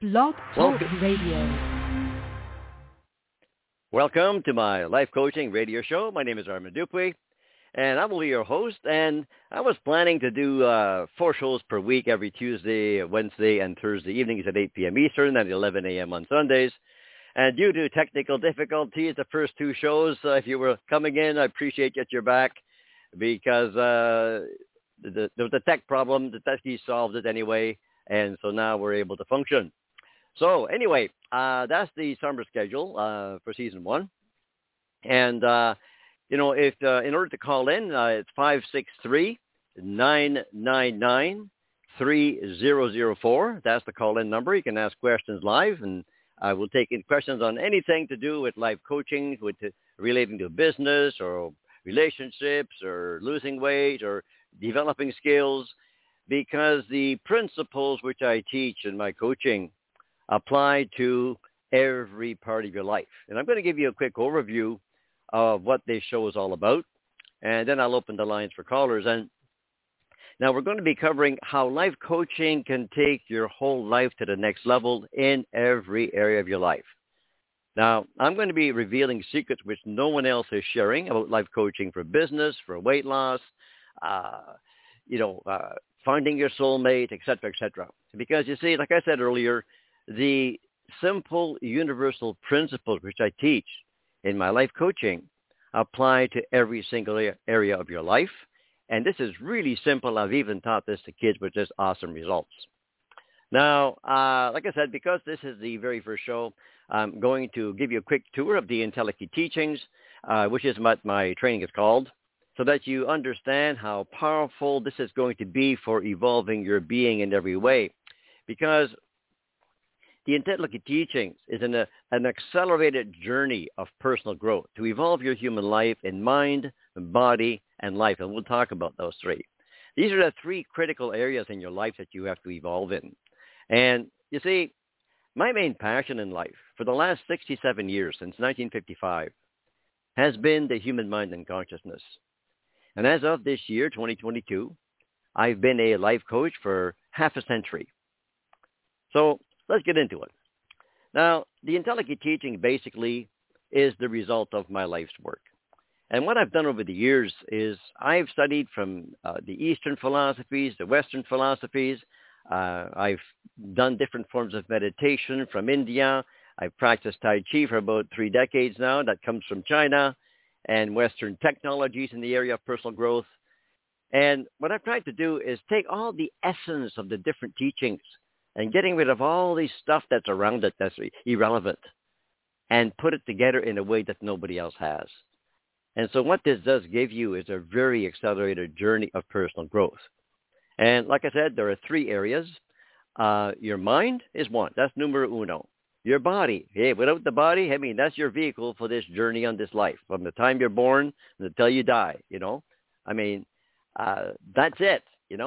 Blog Talk Welcome, Radio. welcome to my life coaching radio show. My name is Armand Dupuy, and I will be your host. And I was planning to do 4 shows per week every Tuesday, Wednesday, and Thursday evenings at 8 p.m. Eastern and 11 a.m. on Sundays. And due to technical difficulties, the first 2 shows, if you were coming in, I appreciate that you're back because there was a tech problem. The techies solved it anyway, and so now we're able to function. So anyway, that's the summer schedule for season 1. And, if in order to call in, it's 563-999-3004. That's the call-in number. You can ask questions live, and I will take in questions on anything to do with life coaching, relating to business or relationships or losing weight or developing skills, because the principles which I teach in my coaching apply to every part of your life. And I'm going to give you a quick overview of what this show is all about, and then I'll open the lines for callers. And now we're going to be covering how life coaching can take your whole life to the next level in every area of your life. Now, I'm going to be revealing secrets which no one else is sharing about life coaching for business, for weight loss, finding your soulmate, et cetera, because you see, like I said earlier, the simple universal principles which I teach in my life coaching apply to every single area of your life. And this is really simple. I've even taught this to kids with just awesome results. Now, like I said, because this is the very first show, I'm going to give you a quick tour of the IntelliKey teachings, which is what my training is called, so that you understand how powerful this is going to be for evolving your being in every way. Because the IntelliKey teachings is an accelerated journey of personal growth to evolve your human life in mind, body, and life. And we'll talk about those 3. These are the 3 critical areas in your life that you have to evolve in. And you see, my main passion in life for the last 67 years, since 1955, has been the human mind and consciousness. And as of this year, 2022, I've been a life coach for half a century. So let's get into it. Now, the IntelliKey teaching basically is the result of my life's work. And what I've done over the years is I've studied from the Eastern philosophies, the Western philosophies. I've done different forms of meditation from India. I've practiced Tai Chi for about 3 decades now. That comes from China, and Western technologies in the area of personal growth. And what I've tried to do is take all the essence of the different teachings and getting rid of all the stuff that's around it that's irrelevant and put it together in a way that nobody else has. And so what this does give you is a very accelerated journey of personal growth. And like I said, there are 3 areas. Your mind is one. That's numero uno. Your body. Hey, without the body, that's your vehicle for this journey on this life. From the time you're born until you die, that's it,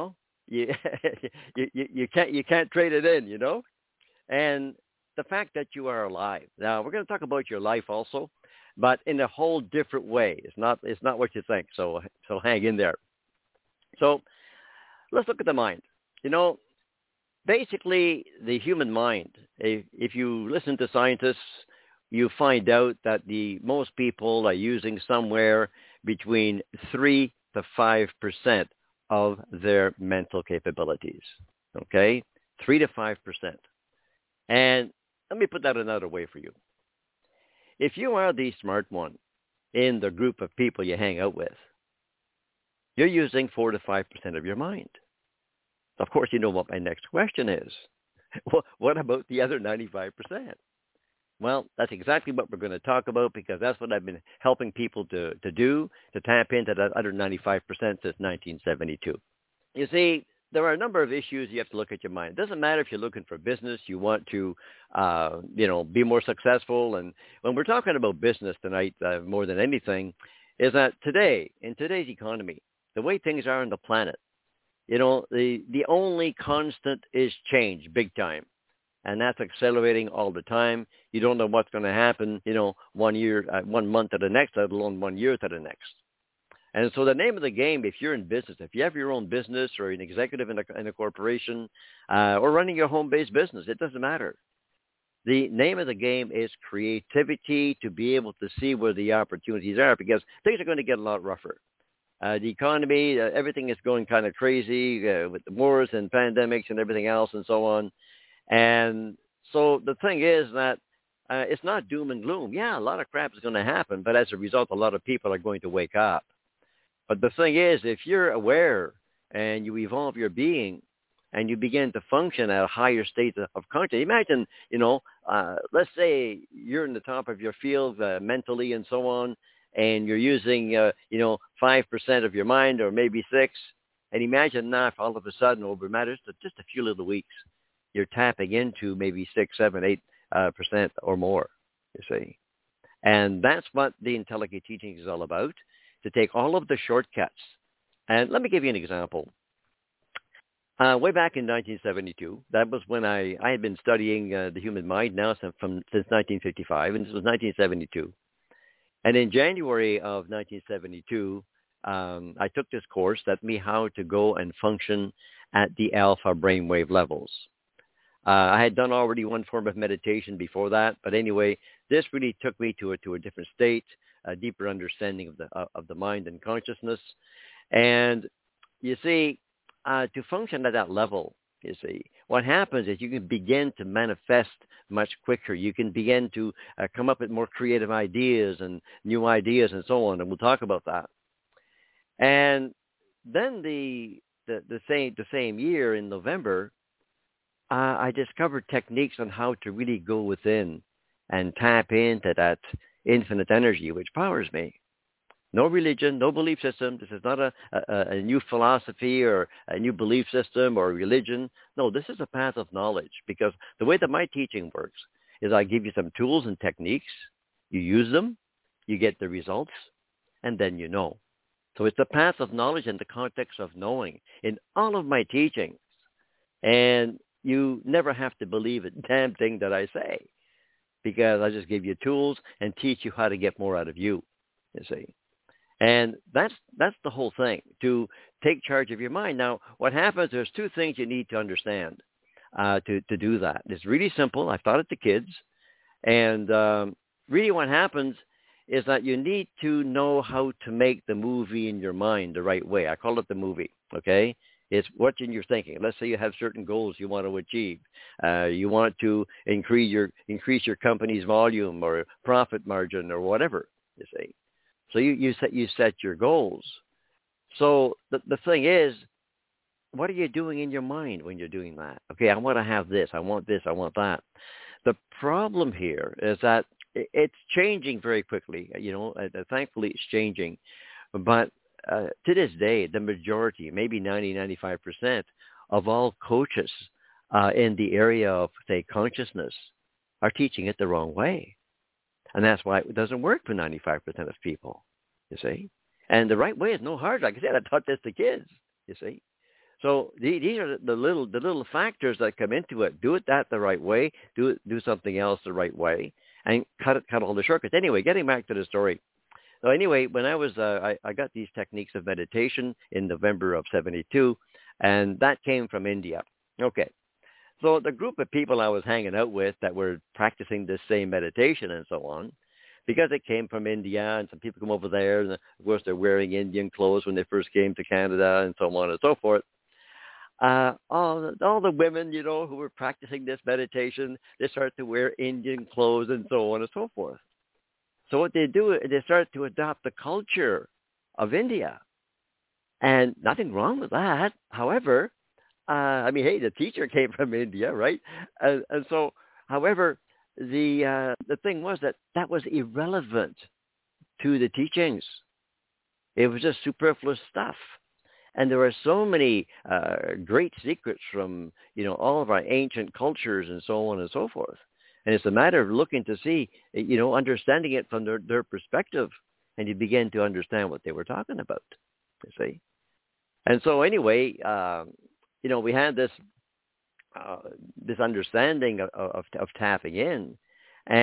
You can't trade it in, And the fact that you are alive. Now, we're going to talk about your life also, but in a whole different way. It's not what you think. So hang in there. So let's look at the mind. Basically, the human mind, if you listen to scientists, you find out that most people are using somewhere between 3 to 5% of their mental capabilities. Okay? 3 to 5%. And let me put that another way for you. If you are the smart one in the group of people you hang out with, you're using 4 to 5% of your mind. Of course, you know what my next question is. What about the other 95%? Well, that's exactly what we're going to talk about, because that's what I've been helping people to do, to tap into that other 95% since 1972. You see, there are a number of issues you have to look at your mind. It doesn't matter if you're looking for business, you want to, be more successful. And when we're talking about business tonight, more than anything, is that in today's economy, the way things are on the planet, the only constant is change, big time. And that's accelerating all the time. You don't know what's going to happen, 1 month to the next, let alone 1 year to the next. And so the name of the game, if you're in business, if you have your own business or an executive in a corporation or running your home-based business, it doesn't matter. The name of the game is creativity, to be able to see where the opportunities are, because things are going to get a lot rougher. The economy, everything is going kind of crazy with the wars and pandemics and everything else and so on. And so the thing is that it's not doom and gloom. Yeah, a lot of crap is going to happen, but as a result, a lot of people are going to wake up. But the thing is, if you're aware and you evolve your being and you begin to function at a higher state of consciousness, imagine, let's say you're in the top of your field mentally and so on, and you're using, 5% of your mind or maybe 6%. And imagine now if all of a sudden over matters just a few little weeks, you're tapping into maybe 6, 7, 8% or more, you see. And that's what the Intelligent Teaching is all about, to take all of the shortcuts. And let me give you an example. Way back in 1972, that was when I had been studying the human mind now since 1955, and this was 1972. And in January of 1972, I took this course that taught me how to go and function at the alpha brainwave levels. I had done already one form of meditation before that, but anyway, this really took me to a different state, a deeper understanding of the mind and consciousness. And you see, to function at that level, you see, what happens is you can begin to manifest much quicker. You can begin to come up with more creative ideas and new ideas and so on, and we'll talk about that. And then the same year in November, I discovered techniques on how to really go within and tap into that infinite energy which powers me. No religion, no belief system. This is not a new philosophy or a new belief system or religion. No, this is a path of knowledge, because the way that my teaching works is I give you some tools and techniques. You use them, you get the results, and then you know. So it's a path of knowledge in the context of knowing in all of my teachings. And you never have to believe a damn thing that I say, because I just give you tools and teach you how to get more out of you see. And that's the whole thing, to take charge of your mind. Now, what happens, there's two things you need to understand to do that. It's really simple. I've taught it to kids. And really what happens is that you need to know how to make the movie in your mind the right way. I call it the movie, okay? It's what's in your thinking. Let's say you have certain goals you want to achieve. You want to increase your company's volume or profit margin or whatever, you see. So you set your goals. So the thing is, what are you doing in your mind when you're doing that? Okay, I want to have this. I want this. I want that. The problem here is that it's changing very quickly. Thankfully it's changing. But to this day, the majority, maybe 90-95% of all coaches in the area of, say, consciousness are teaching it the wrong way. And that's why it doesn't work for 95% of people, you see. And the right way is no hard. Like I said, I taught this to kids, you see. So these are the little factors that come into it. Do it the right way. Do something else the right way, and cut all the shortcuts. Anyway, getting back to the story. So anyway, when I was I got these techniques of meditation in November of 72, and that came from India. Okay. So the group of people I was hanging out with that were practicing this same meditation and so on, because it came from India and some people come over there, and of course they're wearing Indian clothes when they first came to Canada and so on and so forth. All the women, who were practicing this meditation, they start to wear Indian clothes and so on and so forth. So what they do, they start to adopt the culture of India. And nothing wrong with that. However, hey, the teacher came from India, right? And so, however, the thing was that was irrelevant to the teachings. It was just superfluous stuff. And there are so many great secrets from, all of our ancient cultures and so on and so forth. And it's a matter of looking to see, understanding it from their perspective, and you begin to understand what they were talking about, you see. And so anyway, we had this understanding of tapping in.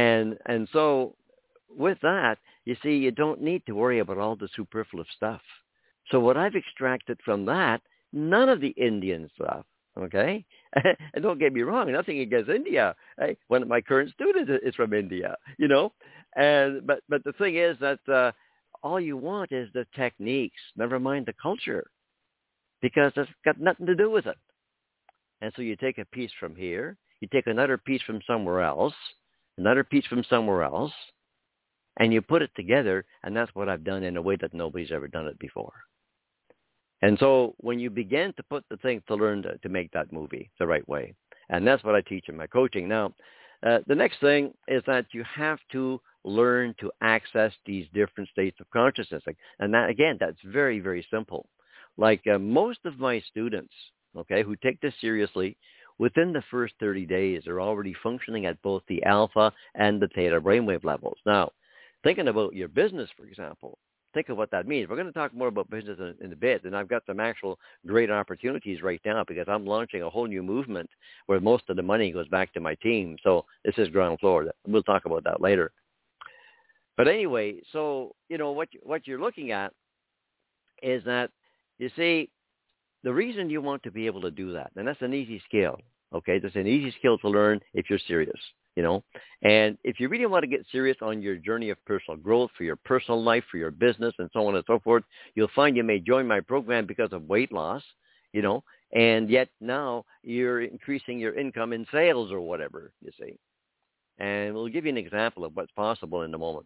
And so with that, you see, you don't need to worry about all the superfluous stuff. So what I've extracted from that, none of the Indian stuff, okay? And don't get me wrong, nothing against India. Hey, one of my current students is from India, you know? And but the thing is that all you want is the techniques, never mind the culture, because it's got nothing to do with it. And so you take a piece from here, you take another piece from somewhere else, another piece from somewhere else, and you put it together, and that's what I've done in a way that nobody's ever done it before. And so when you begin to put the things to learn to make that movie the right way, and that's what I teach in my coaching. Now, the next thing is that you have to learn to access these different states of consciousness. And that, again, that's very, very simple. Like most of my students, okay, who take this seriously, within the first 30 days, they're already functioning at both the alpha and the theta brainwave levels. Now, thinking about your business, for example, think of what that means. We're going to talk more about business in a bit, and I've got some actual great opportunities right now because I'm launching a whole new movement where most of the money goes back to my team. So this is ground floor. We'll talk about that later. But anyway, so, you know, what you're looking at is that, you see, the reason you want to be able to do that, and that's an easy skill, okay? That's an easy skill to learn if you're serious, you know? And if you really want to get serious on your journey of personal growth for your personal life, for your business, and so on and so forth, you'll find you may join my program because of weight loss, you know, and yet now you're increasing your income in sales or whatever, you see. And we'll give you an example of what's possible in a moment.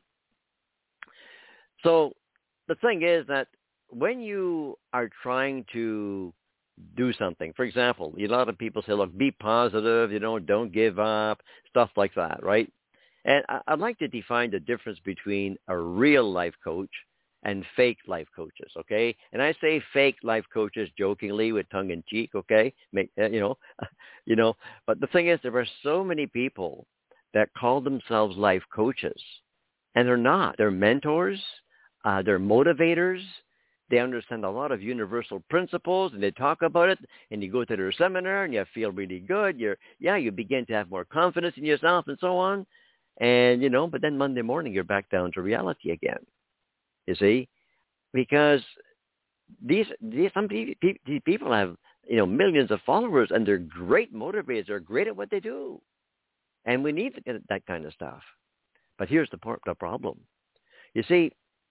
So the thing is that when you are trying to do something, for example, a lot of people say, look, be positive, you know, don't give up, stuff like that, right? And I'd like to define the difference between a real life coach and fake life coaches, okay? And I say fake life coaches jokingly with tongue in cheek, okay? You know, but the thing is, there are so many people that call themselves life coaches, and they're not. They're mentors, they're motivators. They understand a lot of universal principles, and they talk about it, and you go to their seminar, and you feel really good. You begin to have more confidence in yourself and so on. And, you know, but then Monday morning, you're back down to reality again, you see, because these people have, you know, millions of followers, and they're great motivators. They're great at what they do. And we need that kind of stuff. But here's the problem. You see,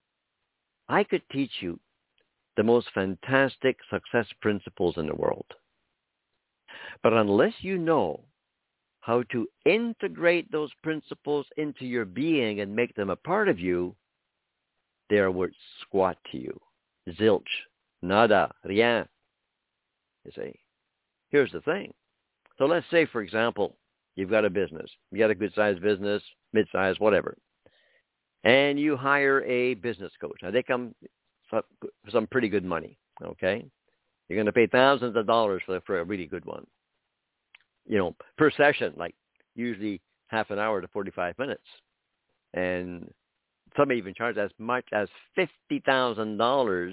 I could teach you the most fantastic success principles in the world. But unless you know how to integrate those principles into your being and make them a part of you, they are worth squat to you. Zilch. Nada. Rien. You see. Here's the thing. So let's say, for example, you've got a business. You got a good-sized business, mid-sized, whatever. And you hire a business coach. Now, they come for some pretty good money, okay? You're going to pay thousands of dollars for a really good one. You know, per session, like usually half an hour to 45 minutes. And some even charge as much as $50,000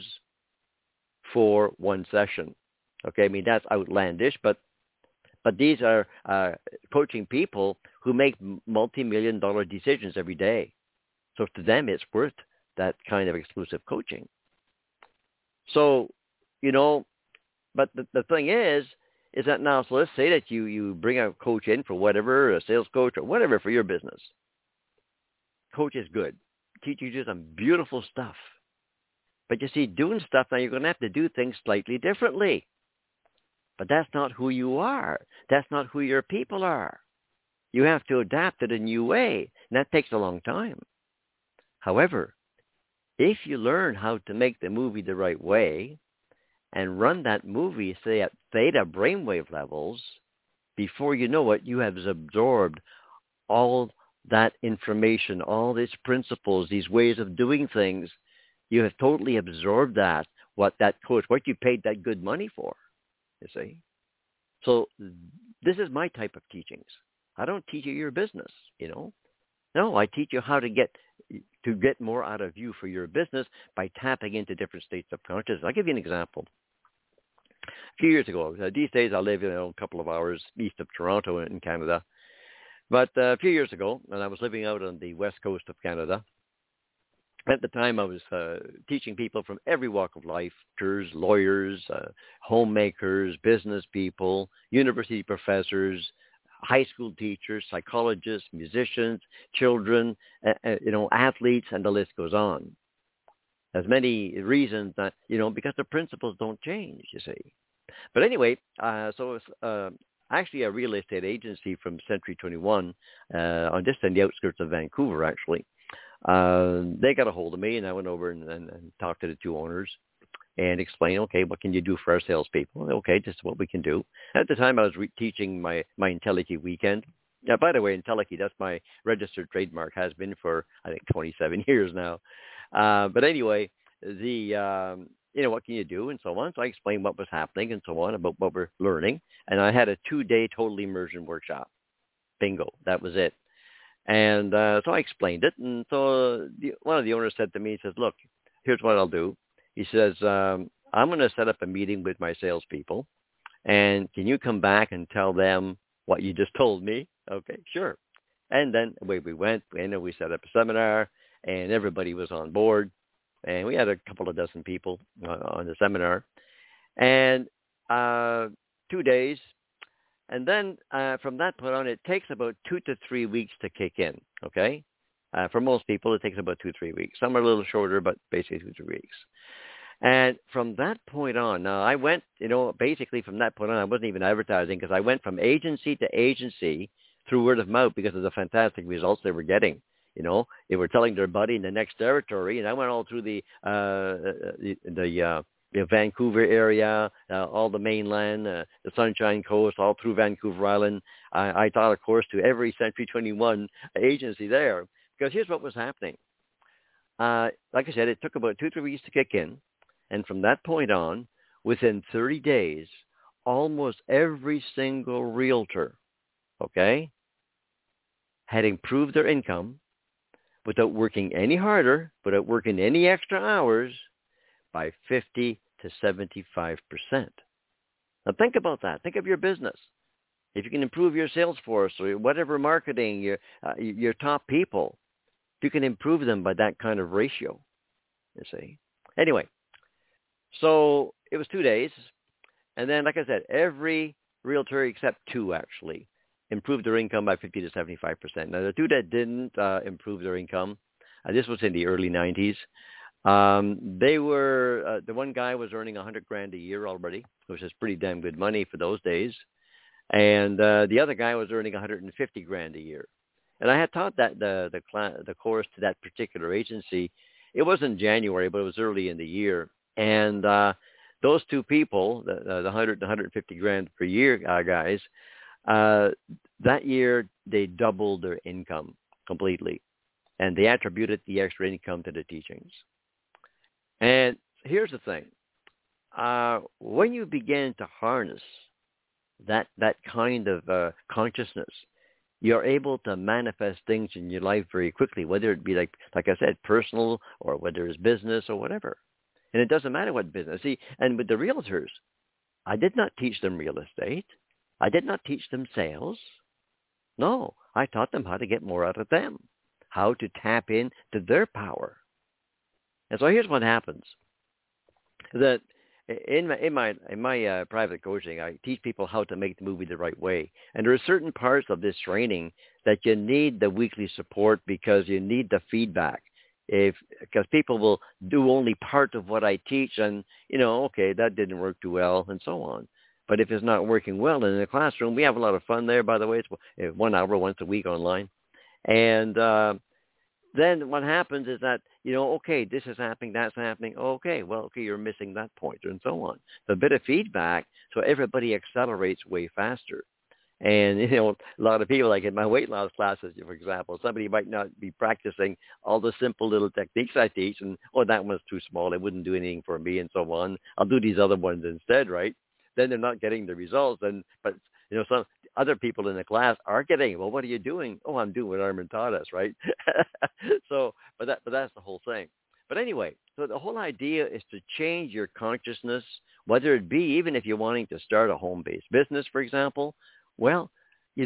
for one session. Okay, I mean, that's outlandish, but these are coaching people who make multi-million-dollar decisions every day. So to them, it's worth that kind of exclusive coaching. So, you know, but the thing is that now, so let's say that you bring a coach in for whatever, a sales coach or whatever for your business. Coach is good. Teach you some beautiful stuff. But you see, doing stuff now, you're going to have to do things slightly differently. But that's not who you are. That's not who your people are. You have to adapt it a new way, and that takes a long time. However, if you learn how to make the movie the right way and run that movie, say, at theta brainwave levels, before you know it, you have absorbed all that information, all these principles, these ways of doing things. You have totally absorbed that, what you paid that good money for, you see. So this is my type of teachings. I don't teach you your business, you know. No, I teach you how to get more out of you for your business by tapping into different states of consciousness. I'll give you an example. A few years ago, these days I live a couple of hours east of Toronto in Canada. But a few years ago, when I was living out on the west coast of Canada, At the time, I was teaching people from every walk of life: doctors, lawyers, homemakers, business people, university professors, high school teachers, psychologists, musicians, children, athletes, and the list goes on. There's many reasons that, because the principles don't change, you see. But anyway, so it's actually a real estate agency from Century 21, on just on the outskirts of Vancouver, actually. They got a hold of me, and I went over and talked to the two owners and explained, okay, what can you do for our salespeople? Okay, this is what we can do. At the time, I was teaching my IntelliKey weekend. Now, by the way, IntelliKey, that's my registered trademark, has been for, I think, 27 years now. But anyway, what can you do and so on. So I explained what was happening and so on, about what we're learning. And I had a 2-day total immersion workshop. Bingo. That was it. And so I explained it. And so one of the owners said to me, he says, look, here's what I'll do. He says, I'm going to set up a meeting with my salespeople. And can you come back and tell them what you just told me? Okay, sure. And then away we went. We set up a seminar, and everybody was on board. And we had a couple of dozen people on the seminar. And 2 days. And then from that point on, it takes about 2 to 3 weeks to kick in, okay? For most people, it takes about 2 to 3 weeks. Some are a little shorter, but basically 2 to 3 weeks. And from that point on, now I went, basically from that point on, I wasn't even advertising, because I went from agency to agency through word of mouth because of the fantastic results they were getting. They were telling their buddy in the next territory, and I went all through the Vancouver area, all the mainland, the Sunshine Coast, all through Vancouver Island. I taught a course to every Century 21 agency there, because here's what was happening. Like I said, it took about 2 to 3 weeks to kick in. And from that point on, within 30 days, almost every single realtor, okay, had improved their income without working any harder, without working any extra hours, by 50 to 75%. Now think about that. Think of your business. If you can improve your sales force or whatever marketing, your top people, you can improve them by that kind of ratio, you see. Anyway, so it was 2 days. And then, like I said, every realtor except 2 actually improved their income by 50 to 75%. Now, the 2 that didn't improve their income, this was in the early 90s. They were, the one guy was earning $100,000 a year already, which is pretty damn good money for those days. And the other guy was earning $150,000 a year. And I had taught that the course to that particular agency. It wasn't January, but it was early in the year. And those 2 people, the 100 to 150 grand per year guys, that year they doubled their income completely, and they attributed the extra income to the teachings. And here's the thing: when you begin to harness that kind of consciousness, you're able to manifest things in your life very quickly, whether it be like I said, personal, or whether it's business or whatever. And it doesn't matter what business. See, and with the realtors, I did not teach them real estate. I did not teach them sales. No, I taught them how to get more out of them, how to tap into their power. And so here's what happens: that in my private coaching, I teach people how to make the movie the right way. And there are certain parts of this training that you need the weekly support, because you need the feedback. Because people will do only part of what I teach, and okay, that didn't work too well, and so on. But if it's not working well in the classroom, we have a lot of fun there. By the way, it's 1 hour once a week online, and then what happens is that okay, this is happening, that's happening. Okay, well, okay, you're missing that point, and so on. So a bit of feedback, so everybody accelerates way faster. And, a lot of people, like in my weight loss classes, for example, somebody might not be practicing all the simple little techniques I teach, and, that one's too small, it wouldn't do anything for me, and so on. I'll do these other ones instead, right? Then they're not getting the results. But some other people in the class are getting, well, what are you doing? Oh, I'm doing what Armin taught us, right? But that's the whole thing. But anyway, so the whole idea is to change your consciousness, whether it be even if you're wanting to start a home-based business, for example. Well,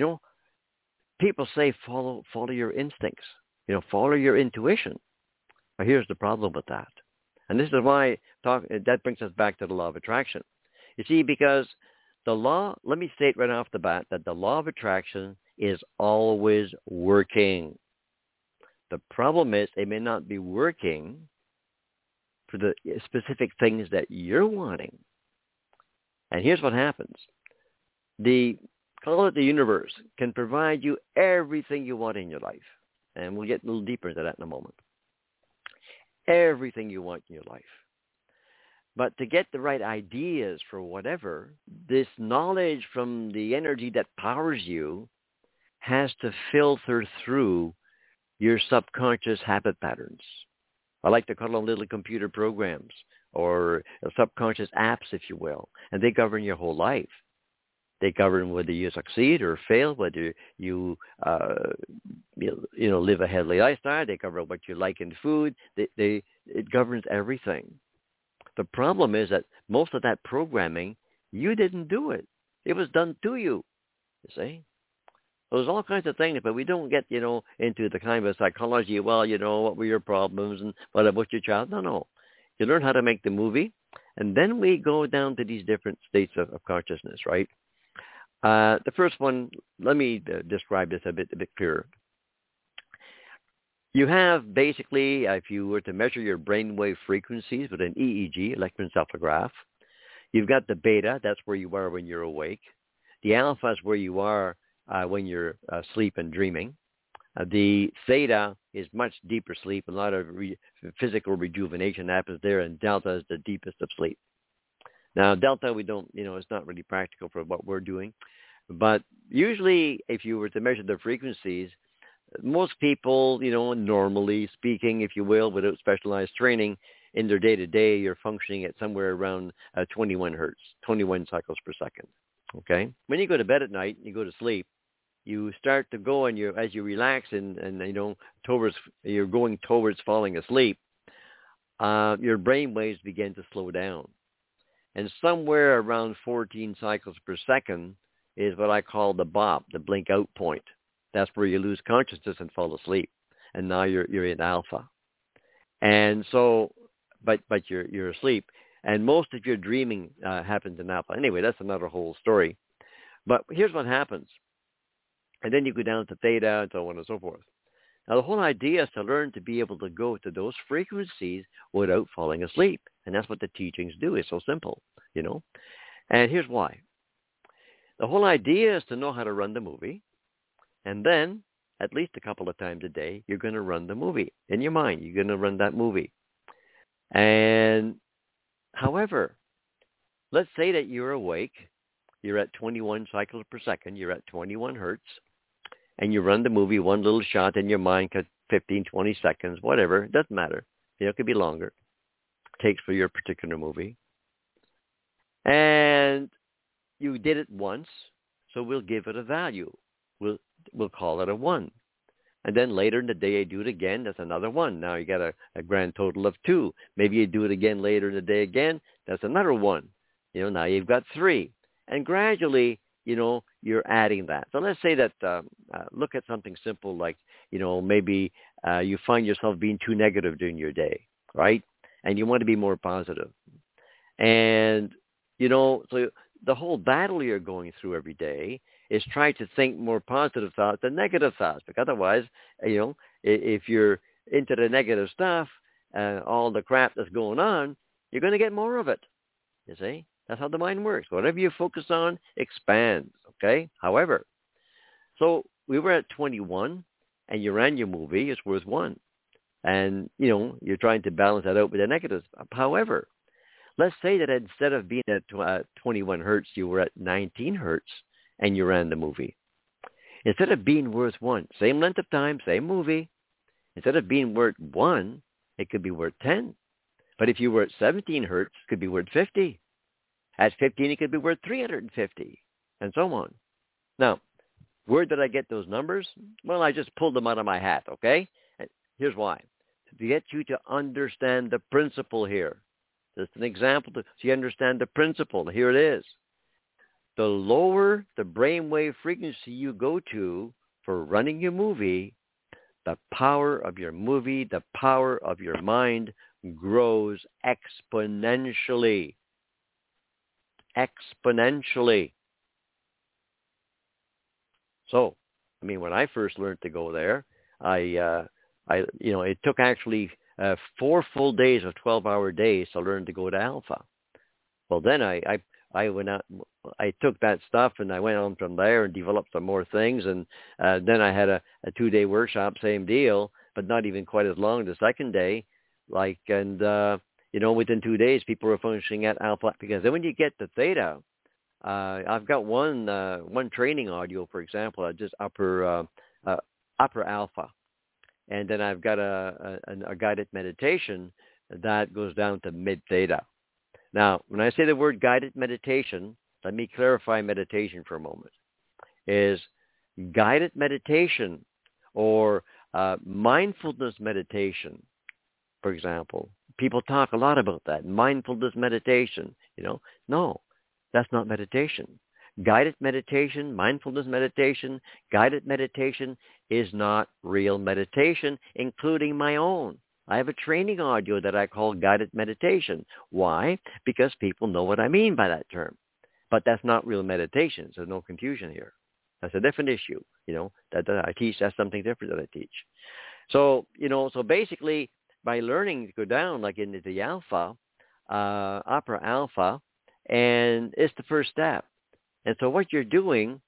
people say follow your instincts, follow your intuition. Now, here's the problem with that. And this is why that brings us back to the law of attraction. You see, because the law, let me state right off the bat that the law of attraction is always working. The problem is it may not be working for the specific things that you're wanting. And here's what happens. Call it the universe, can provide you everything you want in your life. And we'll get a little deeper into that in a moment. Everything you want in your life. But to get the right ideas for whatever, this knowledge from the energy that powers you has to filter through your subconscious habit patterns. I like to call them little computer programs or subconscious apps, if you will, and they govern your whole life. They govern whether you succeed or fail, whether you live a healthy lifestyle. They cover what you like in food. It governs everything. The problem is that most of that programming, you didn't do it. It was done to you. You see? There's all kinds of things, but we don't get, into the kind of psychology. Well, what were your problems and what about your child? No. You learn how to make the movie, and then we go down to these different states of consciousness, right? The first one, let me describe this a bit clearer. You have basically, if you were to measure your brainwave frequencies with an EEG, electroencephalograph, you've got the beta, that's where you are when you're awake. The alpha is where you are when you're asleep and dreaming. The theta is much deeper sleep. A lot of physical rejuvenation happens there, and delta is the deepest of sleep. Now, delta, we don't, it's not really practical for what we're doing. But usually, if you were to measure the frequencies, most people, normally speaking, if you will, without specialized training, in their day-to-day, you're functioning at somewhere around 21 hertz, 21 cycles per second. Okay? When you go to bed at night, you go to sleep, you start to go, and as you relax and you're going towards falling asleep, your brain waves begin to slow down. And somewhere around 14 cycles per second is what I call the BOP, the blink out point. That's where you lose consciousness and fall asleep. And now you're in alpha. And so, but you're asleep. And most of your dreaming happens in alpha. Anyway, that's another whole story. But here's what happens. And then you go down to theta and so on and so forth. Now, the whole idea is to learn to be able to go to those frequencies without falling asleep. And that's what the teachings do. It's so simple, And here's why. The whole idea is to know how to run the movie. And then, at least a couple of times a day, you're going to run the movie. In your mind, you're going to run that movie. And, however, let's say that you're awake. You're at 21 cycles per second. You're at 21 hertz. And you run the movie, one little shot in your mind, 15, 20 seconds, whatever. It doesn't matter. It could be longer. It takes for your particular movie. And you did it once, so we'll give it a value. We'll call it a 1. And then later in the day, you do it again. That's another 1. Now you got a grand total of 2. Maybe you do it again later in the day again. That's another 1. Now you've got 3. And gradually, you're adding that. So let's say that, look at something simple like, maybe you find yourself being too negative during your day, right? And you want to be more positive. And, so the whole battle you're going through every day is trying to think more positive thoughts than negative thoughts. Because otherwise, if you're into the negative stuff, all the crap that's going on, you're going to get more of it. You see? That's how the mind works. Whatever you focus on expands, okay? However, so we were at 21, and you ran your movie. It's worth 1. And, you're trying to balance that out with the negatives. However, let's say that instead of being at 21 hertz, you were at 19 hertz, and you ran the movie. Instead of being worth 1, same length of time, same movie, instead of being worth 1, it could be worth 10. But if you were at 17 hertz, it could be worth 50. At 15, it could be worth 350, and so on. Now, where did I get those numbers? Well, I just pulled them out of my hat, okay? And here's why. To get you to understand the principle here. Just an example so you understand the principle. Here it is. The lower the brainwave frequency you go to for running your movie, the power of your movie, the power of your mind grows exponentially. Exponentially. So, I mean, when I first learned to go there, it took actually 4 full days of 12-hour days to learn to go to Alpha. Well, then I went out, I took that stuff and I went on from there and developed some more things. And then I had a 2-day workshop, same deal, but not even quite as long the second day. Within 2 days, people were functioning at Alpha. Because then when you get to Theta, I've got one training audio, for example, just upper Alpha. And then I've got a guided meditation that goes down to mid Theta. Now, when I say the word guided meditation, let me clarify meditation for a moment. Is guided meditation or mindfulness meditation, for example. People talk a lot about that, mindfulness meditation. No, that's not meditation. Guided meditation, mindfulness meditation, guided meditation is not real meditation, including my own. I have a training audio that I call guided meditation. Why? Because people know what I mean by that term. But that's not real meditation, so no confusion here. That's a different issue, that I teach. That's something different that I teach. So, so basically by learning to go down like into the alpha, upper alpha, and it's the first step. And so what you're doing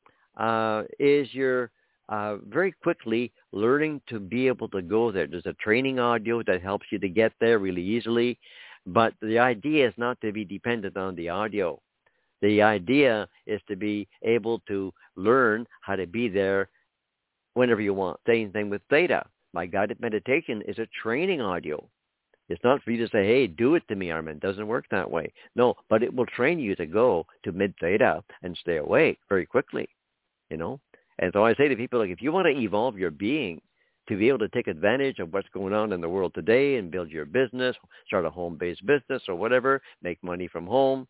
is you're very quickly learning to be able to go there. There's a training audio that helps you to get there really easily. But the idea is not to be dependent on the audio. The idea is to be able to learn how to be there whenever you want. Same thing with Theta. My guided meditation is a training audio. It's not for you to say, hey, do it to me, Armin. It doesn't work that way. No, but it will train you to go to mid-theta and stay awake very quickly, And so I say to people, if you want to evolve your being to be able to take advantage of what's going on in the world today and build your business, start a home-based business or whatever, make money from home,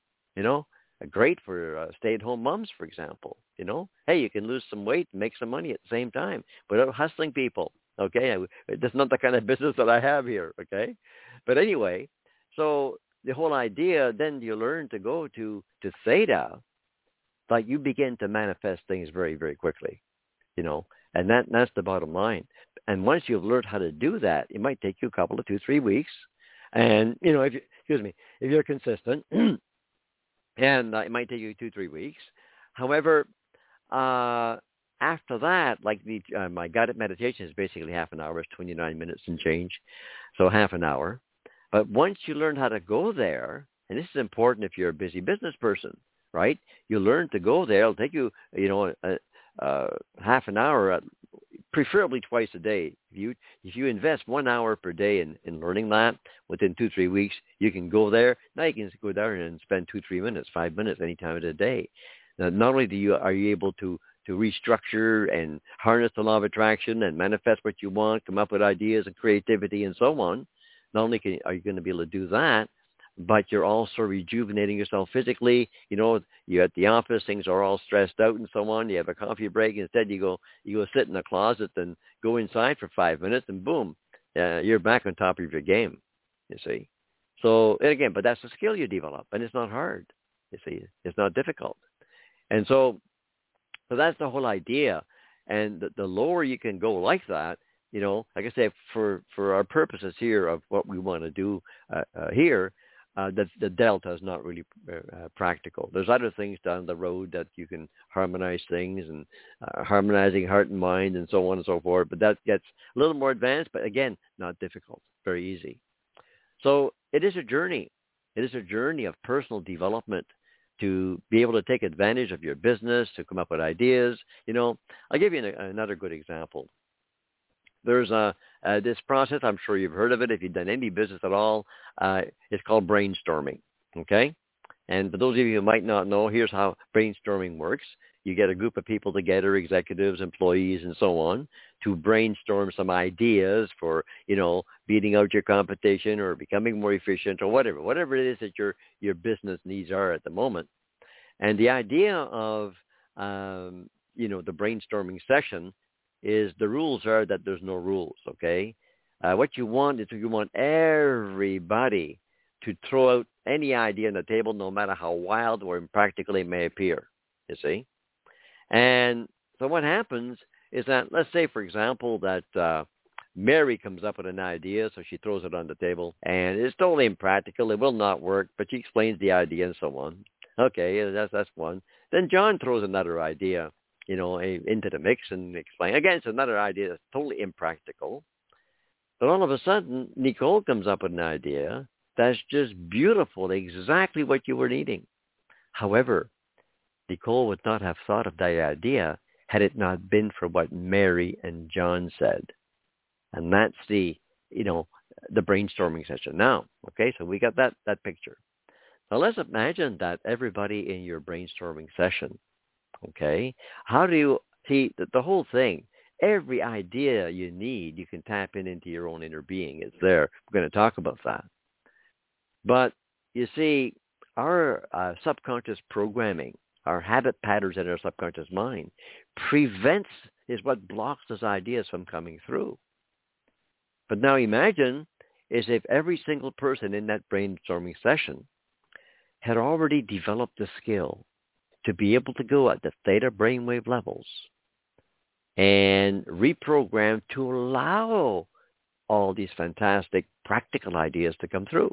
great for stay-at-home moms, for example, Hey, you can lose some weight and make some money at the same time without hustling people, okay? That's not the kind of business that I have here, okay? But anyway, so the whole idea, then you learn to go to Theta, like you begin to manifest things very, very quickly, and that's the bottom line. And once you've learned how to do that, it might take you a couple of 2-3 weeks. And, if you're consistent, and it might take you 2-3 weeks. However, after that, like my guided meditation is basically half an hour, it's 29 minutes and change, so half an hour. But once you learn how to go there, and this is important if you're a busy business person, right? You learn to go there. It'll take you, half an hour, preferably twice a day. If you invest 1 hour per day in learning that, within 2-3 weeks, you can go there. Now you can go there and spend 2-3 minutes, 5 minutes any time of the day. Now, not only are you able to restructure and harness the law of attraction and manifest what you want, come up with ideas and creativity and so on, not only are you going to be able to do that, but you're also rejuvenating yourself physically. You're at the office, things are all stressed out and so on. You have a coffee break. Instead, you go sit in the closet and go inside for 5 minutes, and boom, you're back on top of your game, you see. So, and again, but that's a skill you develop, and it's not hard, you see. It's not difficult. And so that's the whole idea. And the lower you can go like that, like I say, for our purposes here of what we want to do here, the delta is not really practical. There's other things down the road that you can harmonize things and harmonizing heart and mind and so on and so forth. But that gets a little more advanced, but again, not difficult, very easy. So it is a journey. It is a journey of personal development to be able to take advantage of your business, to come up with ideas. I'll give you another good example. There's this process, I'm sure you've heard of it if you've done any business at all. It's called brainstorming, okay? And for those of you who might not know, here's how brainstorming works. You get a group of people together, executives, employees, and so on, to brainstorm some ideas for, beating out your competition or becoming more efficient or whatever it is that your business needs are at the moment. And the idea of, the brainstorming session is the rules are that there's no rules, okay? What you want is you want everybody to throw out any idea on the table, no matter how wild or impractical it may appear, you see? And so what happens is that, let's say, for example, that Mary comes up with an idea, so she throws it on the table, and it's totally impractical. It will not work, but she explains the idea and so on. Okay, that's one. Then John throws another idea, into the mix and explain. Again, it's another idea that's totally impractical. But all of a sudden, Nicole comes up with an idea that's just beautiful, exactly what you were needing. However, Nicole would not have thought of that idea had it not been for what Mary and John said. And that's the brainstorming session. Now, okay, so we got that picture. Now let's imagine that everybody in your brainstorming session, okay, how do you see the whole thing? Every idea you need, you can tap into your own inner being. It's there. We're going to talk about that. But you see, our subconscious programming, our habit patterns in our subconscious mind, is what blocks those ideas from coming through. But now imagine is if every single person in that brainstorming session had already developed the skill to be able to go at the theta brainwave levels and reprogram to allow all these fantastic practical ideas to come through.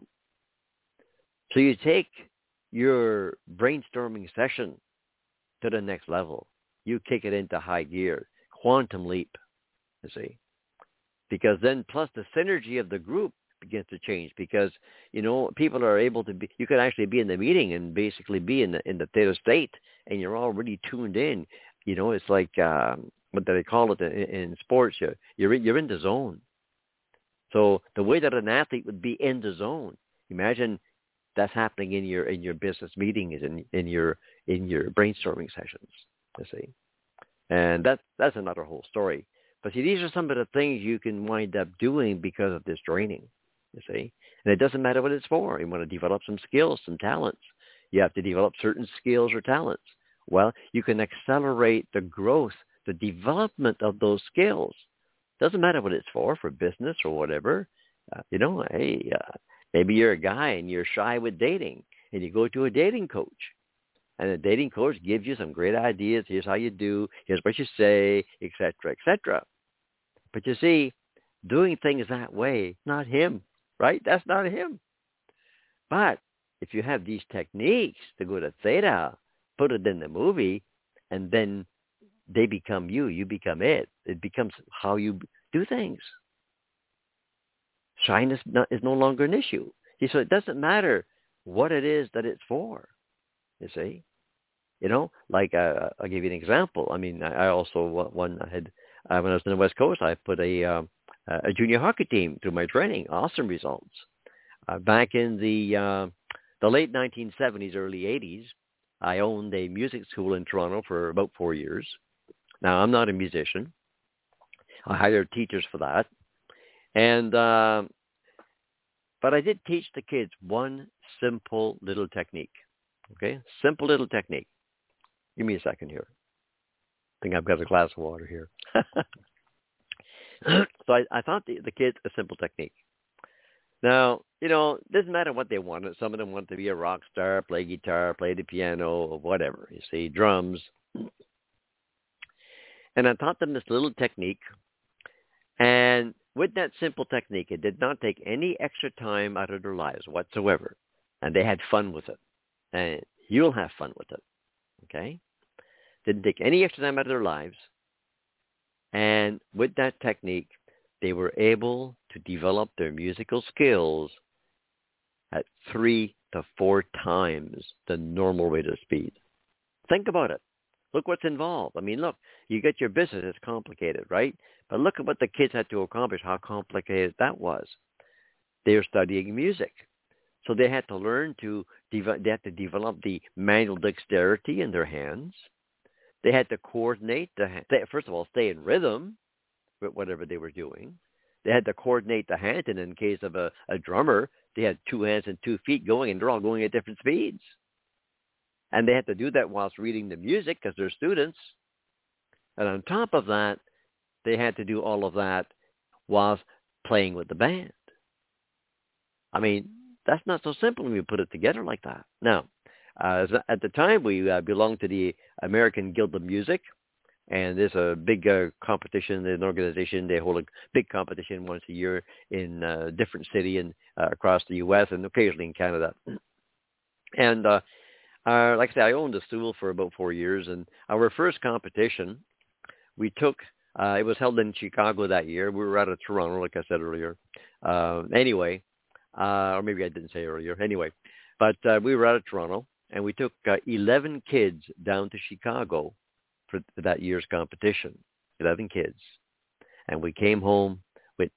So you take your brainstorming session to the next level. You kick it into high gear, quantum leap, you see. Because then plus the synergy of the group begins to change because, people are able to be, you can actually be in the meeting and basically be in the theta state and you're already tuned in. It's like, what do they call it in sports? You're in the zone. So the way that an athlete would be in the zone, imagine that's happening in your business meetings, in your brainstorming sessions, you see. And that's another whole story. But see, these are some of the things you can wind up doing because of this training, you see. And it doesn't matter what it's for. You want to develop some skills, some talents. You have to develop certain skills or talents. Well, you can accelerate the growth, the development of those skills. Doesn't matter what it's for business or whatever. Maybe you're a guy and you're shy with dating, and you go to a dating coach. And the dating coach gives you some great ideas. Here's how you do. Here's what you say, et cetera, et cetera. But you see, doing things that way, not him, right? That's not him. But if you have these techniques to go to theta, put it in the movie, and then they become you. You become it. It becomes how you do things. Shyness is no longer an issue. So it doesn't matter what it is that it's for. You see, like I'll give you an example. I mean, I also when I was in the West Coast, I put a junior hockey team through my training. Awesome results. Back in the late 1970s, early 80s, I owned a music school in Toronto for about 4 years. Now I'm not a musician. I hired teachers for that, and but I did teach the kids one simple little technique. Okay, simple little technique. Give me a second here. I think I've got a glass of water here. So I taught the kids a simple technique. Now, doesn't matter what they wanted. Some of them wanted to be a rock star, play guitar, play the piano, or whatever. You see, drums. And I taught them this little technique. And with that simple technique, it did not take any extra time out of their lives whatsoever. And they had fun with it. And you'll have fun with it, okay? Didn't take any extra time out of their lives. And with that technique, they were able to develop their musical skills at 3 to 4 times the normal rate of speed. Think about it. Look what's involved. I mean, look, you get your business, it's complicated, right? But look at what the kids had to accomplish, how complicated that was. They were studying music. So they had to learn they had to develop the manual dexterity in their hands. They had to coordinate, first of all, stay in rhythm with whatever they were doing. They had to coordinate the hands, and in case of a drummer, they had 2 hands and 2 feet going, and they're all going at different speeds. And they had to do that whilst reading the music because they're students. And on top of that, they had to do all of that whilst playing with the band. I mean, that's not so simple when you put it together like that. Now, at the time, we belonged to the American Guild of Music, and there's a big competition, an organization. They hold a big competition once a year in a different city and across the U.S. and occasionally in Canada. And like I say, I owned a stool for about 4 years, and our first competition, we took, it was held in Chicago that year. We were out of Toronto, like I said earlier. Anyway, or maybe I didn't say earlier. Anyway, but we were out of Toronto, and we took 11 kids down to Chicago for that year's competition, 11 kids. And we came home with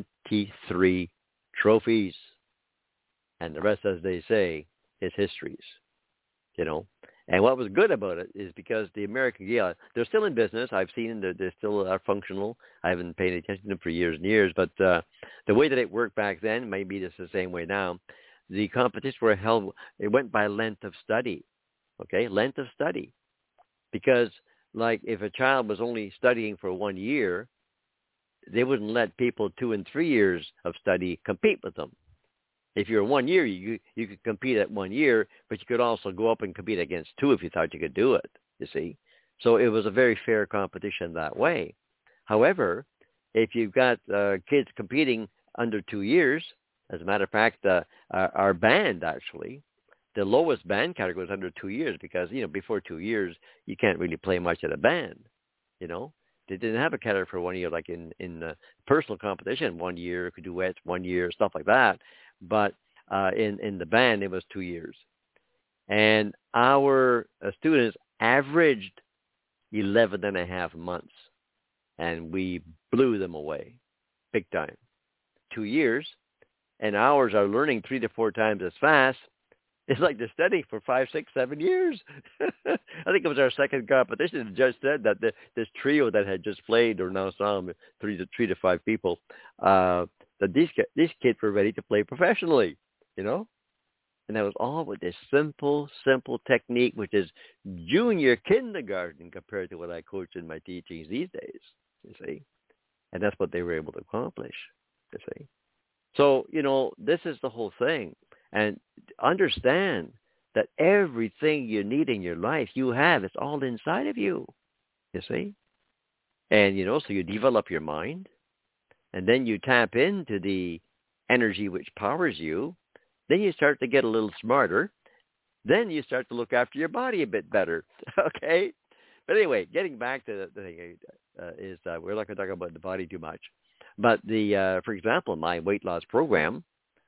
23 trophies. And the rest, as they say, is histories, you know. And what was good about it is because the American Guild, they're still in business. I've seen them. They're still functional. I haven't paid attention to them for years and years. But the way that it worked back then, maybe it's the same way now. The competitions were held, it went by length of study, okay, length of study. Because, like, if a child was only studying for 1 year, they wouldn't let people 2 and 3 years of study compete with them. If you're 1 year, you could compete at 1 year, but you could also go up and compete against 2 if you thought you could do it, you see. So it was a very fair competition that way. However, if you've got kids competing under 2 years, as a matter of fact, our band actually, the lowest band category was under 2 years because, you know, before 2 years, you can't really play much at a band, you know. They didn't have a category for 1 year like in personal competition, 1 year, could duets, 1 year, stuff like that. But in the band, it was 2 years. And our students averaged 11 and a half months, and we blew them away big time. 2 years, and ours are learning 3 to 4 times as fast. It's like they're studying for 5, 6, 7 years. I think it was our second competition. The judge said that this trio that had just played, or now some 3 to 5 people, that these kids were ready to play professionally, you know? And that was all with this simple technique, which is junior kindergarten compared to what I coach in my teachings these days, you see? And that's what they were able to accomplish, you see? So, you know, this is the whole thing. And understand that everything you need in your life, you have. It's all inside of you, you see? And, you know, so you develop your mind, and then you tap into the energy which powers you. Then you start to get a little smarter. Then you start to look after your body a bit better, okay? But anyway, getting back to the thing is we're not going to talk about the body too much. But for example, my weight loss program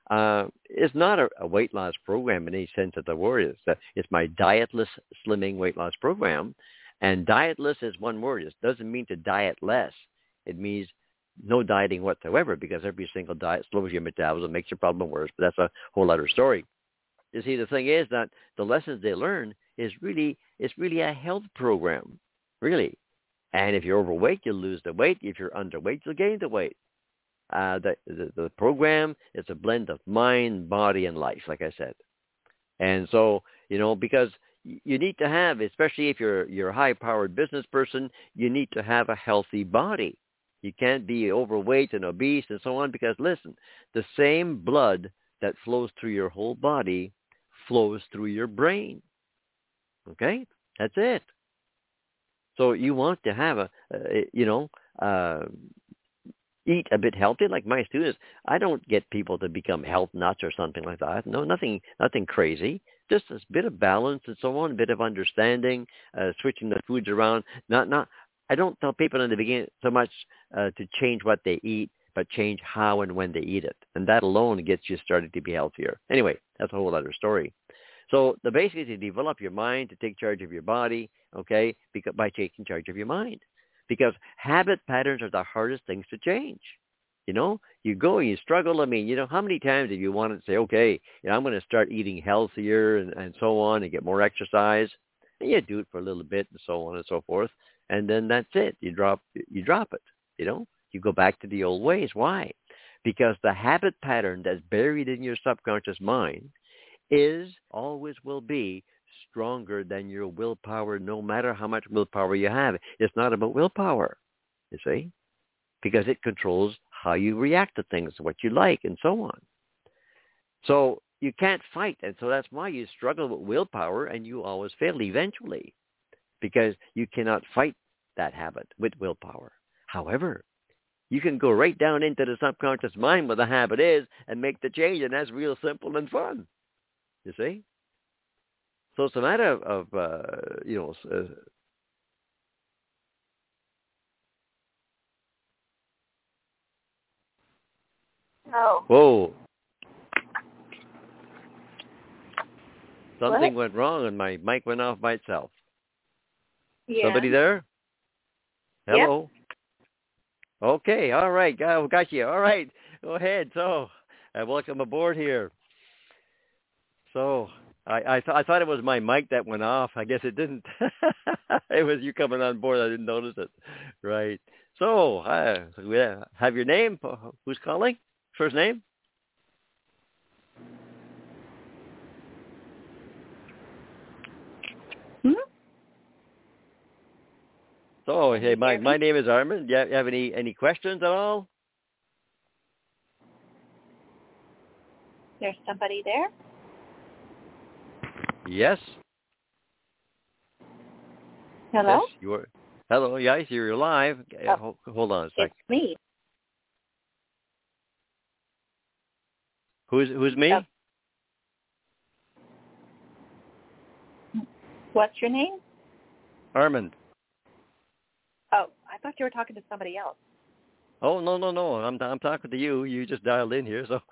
is not a weight loss program in any sense of the word. It's my dietless slimming weight loss program. And dietless is one word. It doesn't mean to diet less. It means no dieting whatsoever, because every single diet slows your metabolism, makes your problem worse. But that's a whole other story. You see, the thing is that the lessons they learn it's really a health program, really. And if you're overweight, you'll lose the weight. If you're underweight, you'll gain the weight. The program is a blend of mind, body, and life, like I said. And so, you know, because you need to have, especially if you're a high-powered business person, you need to have a healthy body. You can't be overweight and obese and so on because, listen, the same blood that flows through your whole body flows through your brain. Okay? That's it. So you want to have eat a bit healthy. Like my students, I don't get people to become health nuts or something like that. No, nothing crazy. Just a bit of balance and so on, a bit of understanding, switching the foods around. I don't tell people in the beginning so much to change what they eat, but change how and when they eat it. And that alone gets you started to be healthier. Anyway, that's a whole other story. So the basic is to develop your mind, to take charge of your body, okay, by taking charge of your mind. Because habit patterns are the hardest things to change. You know, you go and you struggle. I mean, you know, how many times have you wanted to say, okay, you know, I'm going to start eating healthier and so on and get more exercise? And you do it for a little bit and so on and so forth. And then that's it. You drop it, you know. You go back to the old ways. Why? Because the habit pattern that's buried in your subconscious mind always will be stronger than your willpower, no matter how much willpower you have. It's not about willpower, you see. because it controls how you react to things, what you like, and so on. So you can't fight, and so that's why you struggle with willpower, and you always fail eventually, because you cannot fight that habit with willpower. However, you can go right down into the subconscious mind where the habit is and make the change, and that's real simple and fun. You see? So it's a matter of Oh. whoa, something What? went wrong and my mic went off by itself. Yeah. Somebody there? Yep. Hello? Okay, all right, got you. All right, go ahead. So, welcome aboard here. So, I thought it was my mic that went off. I guess it didn't. It was you coming on board. I didn't notice it. Right. So, have your name. Who's calling? First name? Hmm? So, Can hey, you hear my me? name is Armin. Do you have any questions at all? There's somebody there? Yes. Hello? Yes, you are. Hello, yes, you're live. Oh, Hold on a sec. it's me. Who's me? Oh. What's your name? Armin. Oh, I thought you were talking to somebody else. Oh, no. I'm talking to you. You just dialed in here, so.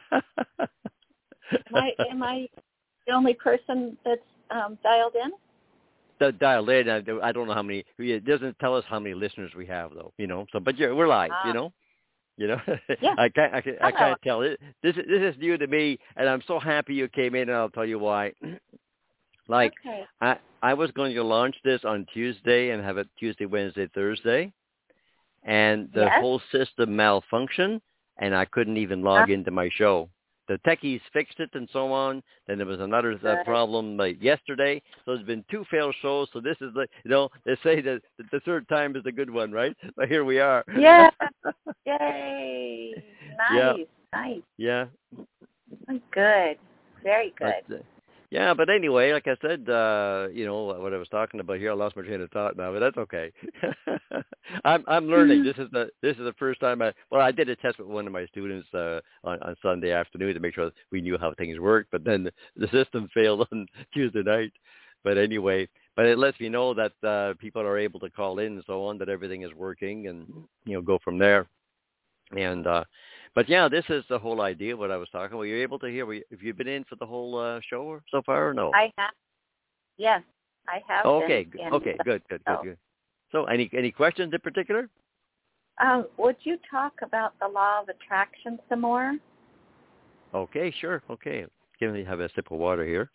Am I the only person that's dialed in? Dialed in. I don't know how many. It doesn't tell us how many listeners we have, though. So, but we're live. Ah. Yeah. Yeah. I Hello. can't tell it. This is new to me, and I'm so happy you came in, and I'll tell you why. Like, Okay. I was going to launch this on Tuesday and have it Tuesday, Wednesday, Thursday, and the Yes. whole system malfunctioned, and I couldn't even log into my show. The techies fixed it and so on. Then there was another Good. problem yesterday. So there's been 2 failed shows. So this is they say that the third time is a good one, right? But here we are. Yeah. Yay. Nice. Yeah. Nice. Yeah. Good. Very good. But anyway, like I said, what I was talking about here, I lost my train of thought now, but that's okay. I'm learning. This is the first time I did a test with one of my students on Sunday afternoon to make sure we knew how things worked, but then the system failed on Tuesday night. But anyway, it lets me know that people are able to call in and so on, that everything is working, and go from there. And but yeah, this is the whole idea. What I was talking. Were you able to hear? Have you been in for the whole show so far, or no? I have. Yes, I have. Okay. Been in. Okay. Good. So, any questions in particular? Would you talk about the law of attraction some more? Okay. Sure. Okay. Give me have a sip of water here.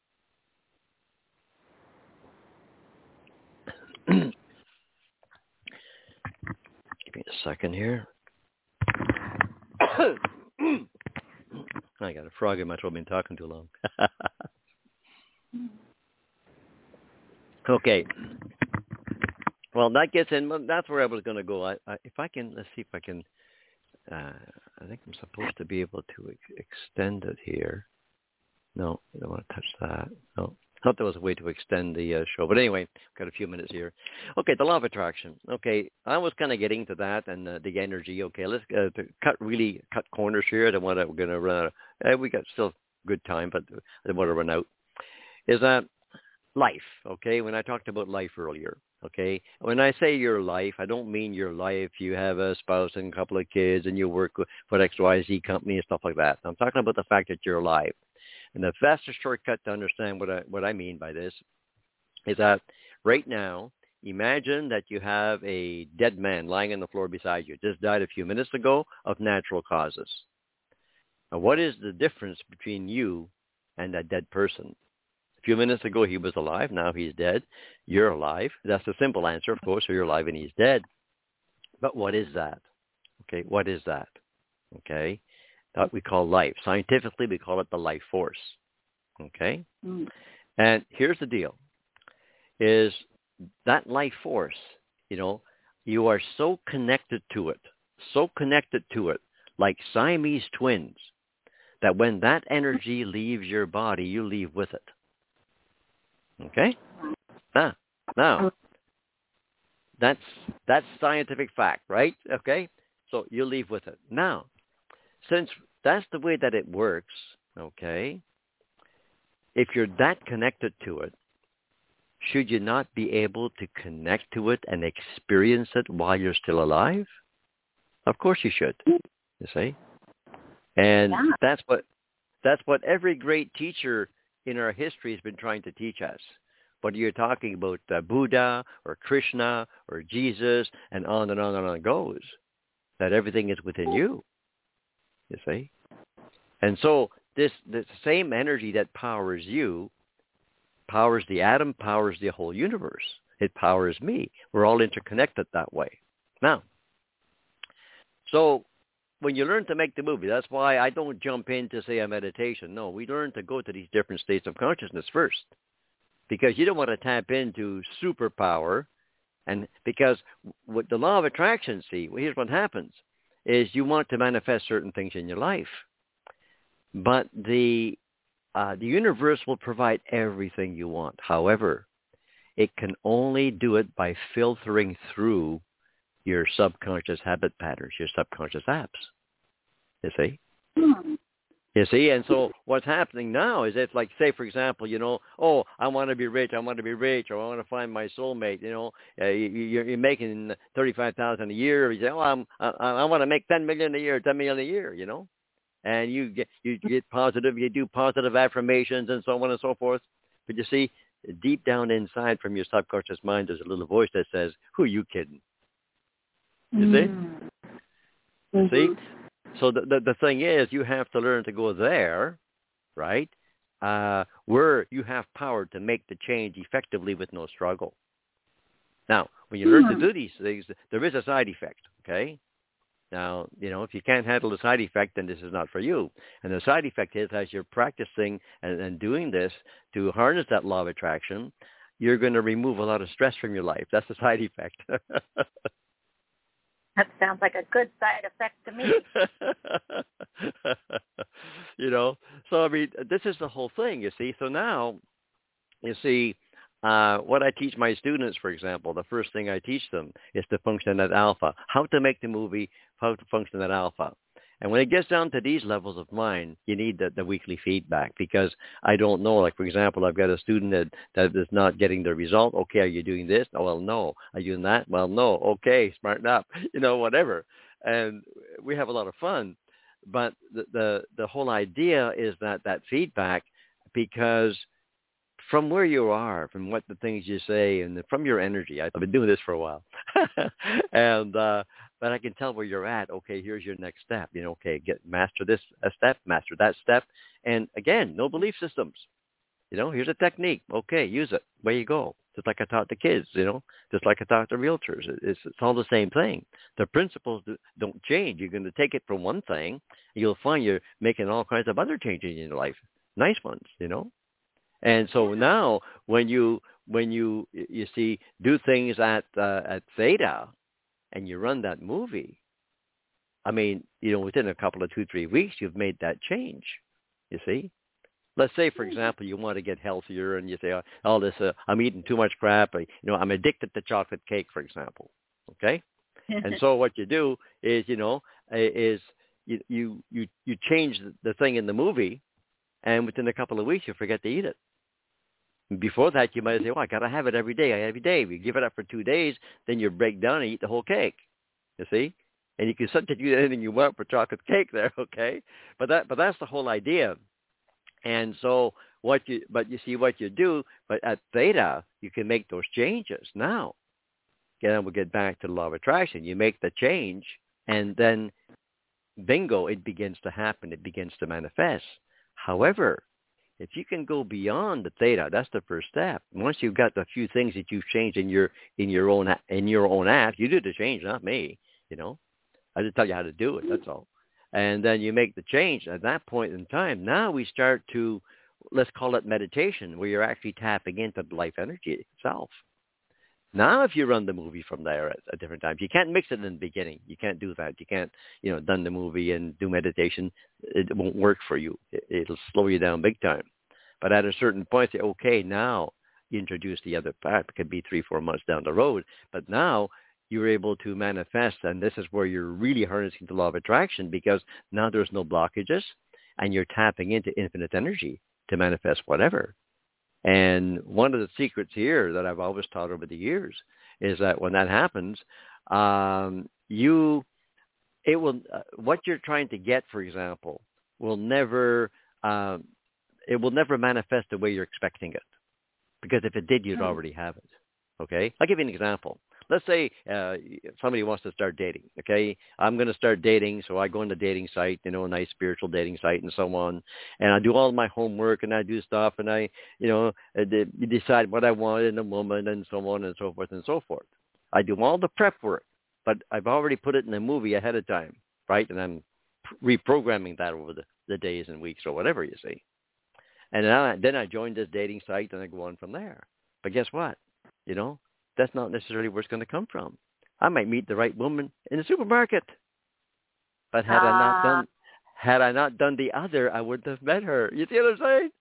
Give me a second here. I got a frog in my throat. I've been talking too long. Okay. Well, that gets in. That's where I was going to go. If I can, let's see if I can. I think I'm supposed to be able to extend it here. No, I don't want to touch that. No. I thought there was a way to extend the show. But anyway, got a few minutes here. Okay, the law of attraction. Okay, I was kind of getting to that and the energy. Okay, let's to cut corners here. I don't want to, we're going to run out. We got still good time, but I don't want to run out. Is that life, okay? When I talked about life earlier, okay? When I say your life, I don't mean your life. You have a spouse and a couple of kids and you work for XYZ company and stuff like that. I'm talking about the fact that you're alive. And the fastest shortcut to understand what I mean by this is that right now, imagine that you have a dead man lying on the floor beside you. Just died a few minutes ago of natural causes. Now, what is the difference between you and that dead person? A few minutes ago, he was alive. Now he's dead. You're alive. That's the simple answer, of course. So you're alive and he's dead. But what is that? Okay, what is that? Okay, that we call life. Scientifically, we call it the life force. Okay? Mm. And here's the deal, is that life force, you are so connected to it, like Siamese twins, that when that energy leaves your body, you leave with it. Okay? Now, that's scientific fact, right? Okay? So you leave with it. Now, since that's the way that it works, okay, if you're that connected to it, should you not be able to connect to it and experience it while you're still alive? Of course you should, you see? And that's what every great teacher in our history has been trying to teach us. Whether you're talking about Buddha or Krishna or Jesus and on and on and on it goes, that everything is within you, you see? And so this same energy that powers you powers the atom, powers the whole universe. It powers me. We're all interconnected that way. Now, so when you learn to make the movie, that's why I don't jump into, say, a meditation. No, we learn to go to these different states of consciousness first, because you don't want to tap into superpower. And because with the law of attraction, see, here's what happens, is you want to manifest certain things in your life. But the universe will provide everything you want. However, it can only do it by filtering through your subconscious habit patterns, your subconscious apps. You see? You see? And so what's happening now is if, like, say, for example, oh, I want to be rich, or I want to find my soulmate, you're making $35,000 a year. You say, oh, I want to make $10 million a year, $10 million a year, And you get positive, you do positive affirmations and so on and so forth. But you see, deep down inside from your subconscious mind, there's a little voice that says, who are you kidding? You see? Mm-hmm. See? So the thing is, you have to learn to go there, right, where you have power to make the change effectively with no struggle. Now, when you learn to do these things, there is a side effect, okay? Now, if you can't handle the side effect, then this is not for you. And the side effect is, as you're practicing and doing this to harness that law of attraction, you're going to remove a lot of stress from your life. That's the side effect. That sounds like a good side effect to me. So, I mean, this is the whole thing, you see. So now, you see, what I teach my students, for example, the first thing I teach them is to function at alpha, how to make the movie, how to function at alpha. And when it gets down to these levels of mind, you need the weekly feedback, because I don't know. Like, for example, I've got a student that is not getting the result. Okay, are you doing this? Oh, well, no. Are you doing that? Well, no. Okay, smarten up, whatever. And we have a lot of fun. But the whole idea is that feedback, because from where you are, from what the things you say, and from your energy, I've been doing this for a while, and but I can tell where you're at. Okay, here's your next step. Okay, master this step, master that step, and again, no belief systems. Here's a technique. Okay, use it. Where you go. Just like I taught the kids. Just like I taught the realtors. It's all the same thing. The principles don't change. You're going to take it from one thing, and you'll find you're making all kinds of other changes in your life. Nice ones. And so now, when you see do things at Theta, and you run that movie, I mean, within a couple of 2-3 weeks, you've made that change. You see, let's say, for example, you want to get healthier, and you say, "Oh, I'm eating too much crap. I'm addicted to chocolate cake," for example. Okay, and so what you do is, you change the thing in the movie, and within a couple of weeks, you forget to eat it. Before that, you might say, well, I got to have it every day. If you give it up for 2 days, then you break down and eat the whole cake, you see? And you can substitute anything you want for chocolate cake there, okay? But that's the whole idea. And so you see what you do, but at Theta, you can make those changes. Now, again, we'll get back to the law of attraction. You make the change, and then, bingo, it begins to happen. It begins to manifest. However, if you can go beyond the Theta, that's the first step. Once you've got the few things that you've changed in your own app, you do the change, not me. I just tell you how to do it. That's all. And then you make the change at that point in time. Now we start to, let's call it meditation, where you're actually tapping into the life energy itself. Now, if you run the movie from there at different times, you can't mix it in the beginning. You can't do that. You can't, done the movie and do meditation. It won't work for you. It'll slow you down big time. But at a certain point, say, okay, now you introduce the other part. It could be 3-4 months down the road. But now you're able to manifest, and this is where you're really harnessing the law of attraction, because now there's no blockages, and you're tapping into infinite energy to manifest whatever. And one of the secrets here that I've always taught over the years is that when that happens, what you're trying to get, for example, will never manifest the way you're expecting it. Because if it did, you'd already have it. Okay? I'll give you an example. Let's say somebody wants to start dating, okay? I'm going to start dating, so I go on the dating site, a nice spiritual dating site and so on, and I do all my homework, and I do stuff, and I decide what I want in a woman and so on and so forth and so forth. I do all the prep work, but I've already put it in a movie ahead of time, right? And I'm reprogramming that over the days and weeks or whatever, you see. And then I join this dating site, and I go on from there. But guess what? That's not necessarily where it's going to come from. I might meet the right woman in the supermarket. But had I not done the other, I wouldn't have met her. You see what I'm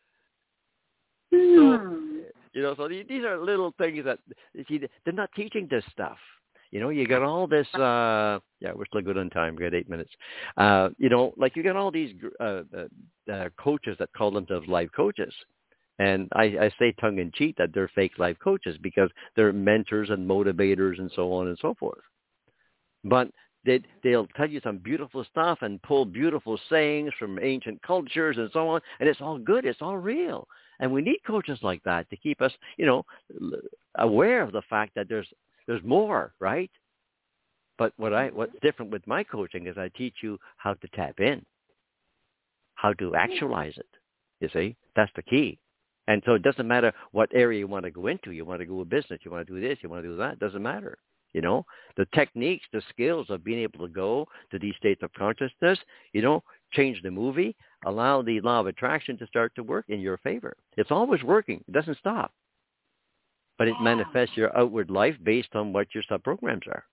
saying? So these are little things that, they're not teaching this stuff. You got all this, we're still good on time. We got 8 minutes. You got all these coaches that call themselves life coaches. And I say tongue-in-cheek that they're fake life coaches because they're mentors and motivators and so on and so forth. But they'll tell you some beautiful stuff and pull beautiful sayings from ancient cultures and so on, and it's all good. It's all real. And we need coaches like that to keep us, aware of the fact that there's more, right? But what's different with my coaching is I teach you how to tap in, how to actualize it. You see, that's the key. And so it doesn't matter what area you want to go into. You want to go with business. You want to do this. You want to do that. It doesn't matter. The techniques, the skills of being able to go to these states of consciousness, change the movie, allow the law of attraction to start to work in your favor. It's always working. It doesn't stop. But it manifests your outward life based on what your subprograms are.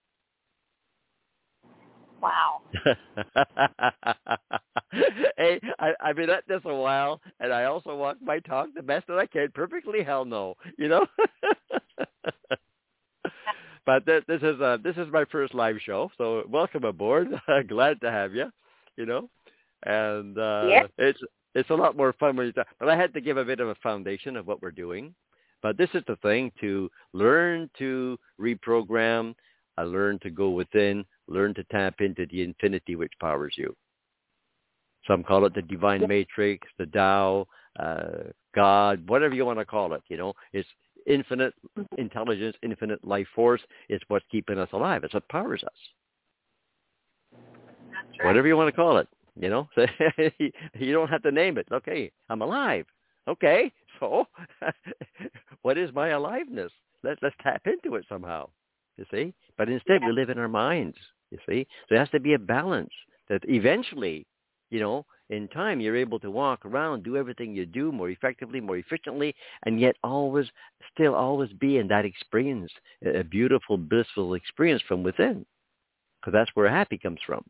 Wow. Hey, I've been at this a while, and I also walk my talk the best that I can. Perfectly, hell no, But this is my first live show, so welcome aboard. Glad to have you, And it's a lot more fun when you talk. But I had to give a bit of a foundation of what we're doing. But this is the thing, to learn to reprogram, learn to go within, learn to tap into the infinity which powers you. Some call it the divine matrix, the Tao, God, whatever you want to call it. It's infinite intelligence, infinite life force. It's what's keeping us alive. It's what powers us. That's right. Whatever you want to call it. You don't have to name it. Okay, I'm alive. Okay, so what is my aliveness? Let's tap into it somehow. You see? But instead, we live in our minds, you see? So there has to be a balance that eventually, in time, you're able to walk around, do everything you do more effectively, more efficiently, and yet always be in that experience, a beautiful, blissful experience from within. Because that's where happy comes from,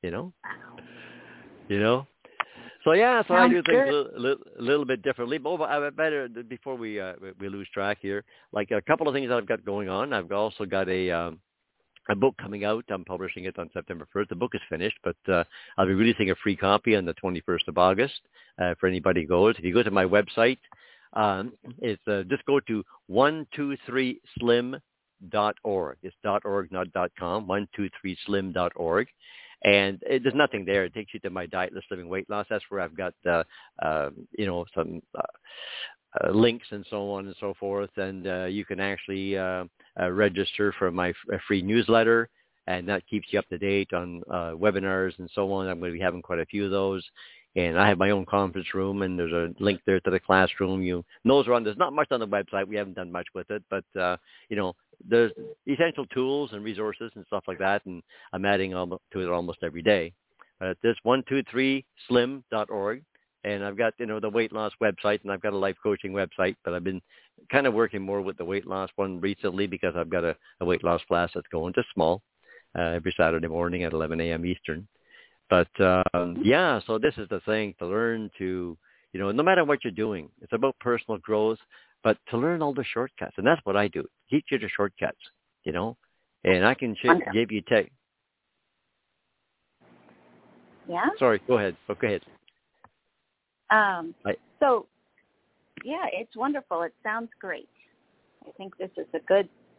So I do things a little bit differently. But I better, before we lose track here, like a couple of things that I've got going on. I've also got a book coming out. I'm publishing it on September 1st. The book is finished, but I'll be releasing a free copy on the 21st of August for anybody who goes. If you go to my website, it's just go to 123slim.org. It's .org, not .com. 123slim.org. And there's nothing there. It takes you to my Dietless Living Weight Loss. That's where I've got, some links and so on and so forth. And you can actually register for my free newsletter, and that keeps you up to date on webinars and so on. I'm going to be having quite a few of those. And I have my own conference room, and there's a link there to the classroom. There's not much on the website. We haven't done much with it, but, there's essential tools and resources and stuff like that, and I'm adding to it almost every day. This 123slim.org. And I've got, the weight loss website, and I've got a life coaching website, but I've been kind of working more with the weight loss one recently because I've got a weight loss class that's going just small every Saturday morning at 11 a.m. Eastern. But, so this is the thing, to learn to, no matter what you're doing, it's about personal growth, but to learn all the shortcuts. And that's what I do, teach you the shortcuts, and I can give you tech. Yeah? Sorry, go ahead. Go ahead. So, yeah, it's wonderful. It sounds great. I think this is a